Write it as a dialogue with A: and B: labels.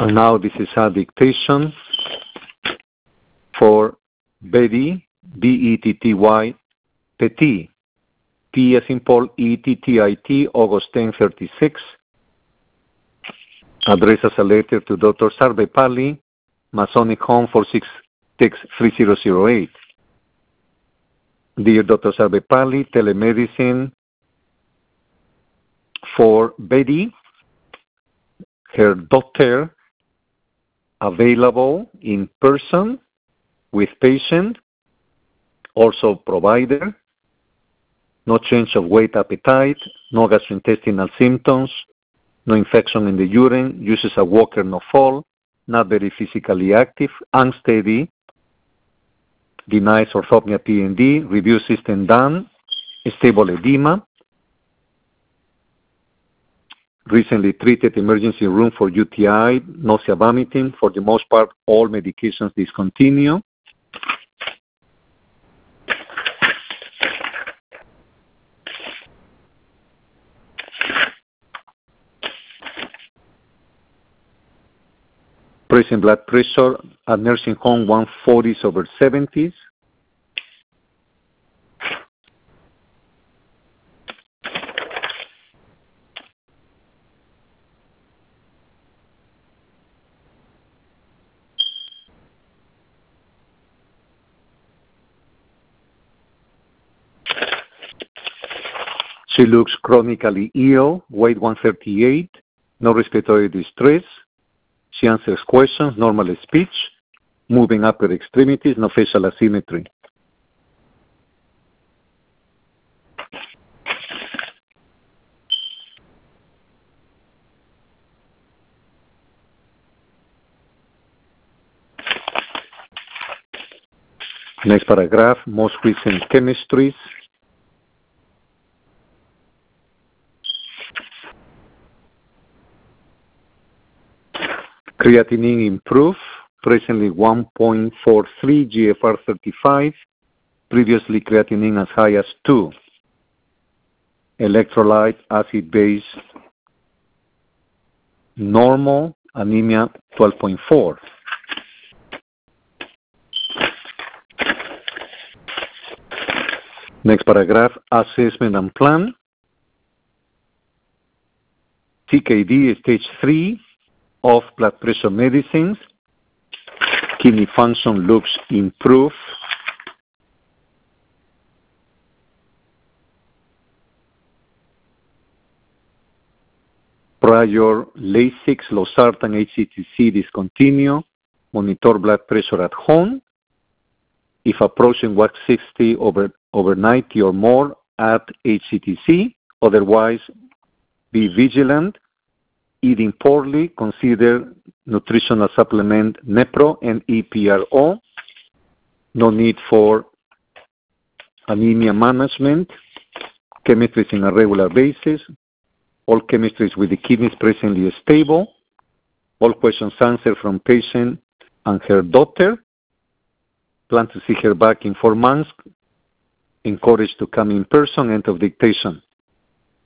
A: And now this is a dictation for Betty, B-E-T-T-Y, Petit, P as in Paul, E-T-T-I-T, August 10, 36. Address as a letter to Dr. Sarvepalli, Masonic Home 466-3008. Dear Dr. Sarvepalli, telemedicine for Betty, her daughter, available in person with patient, also provider, no change of weight, appetite, no gastrointestinal symptoms, no infection in the urine, uses a walker, no fall, not very physically active, unsteady, denies orthopnea P&D, review system done, stable edema, recently treated emergency room for UTI, nausea, vomiting. For the most part, all medications discontinue. Present blood pressure at nursing home 140/70s. She looks chronically ill, weight 138, no respiratory distress. She answers questions, normal speech, moving upper extremities, no facial asymmetry. Next paragraph, most recent chemistries. Creatinine improved, presently 1.43 GFR 35, previously creatinine as high as 2. Electrolyte, acid-base, normal, anemia 12.4. Next paragraph, assessment and plan. CKD stage 3 of blood pressure medicines. Kidney function looks improved. Prior Lasix, losartan, HCTC discontinue. Monitor blood pressure at home. If approaching 160 over 90 or more, add HCTC. Otherwise, be vigilant. Eating poorly, consider nutritional supplement NEPRO and EPRO. No need for anemia management. Chemistries on a regular basis. All chemistries with the kidneys presently stable. All questions answered from patient and her daughter. Plan to see her back in 4 months. Encouraged to come in person. End of dictation.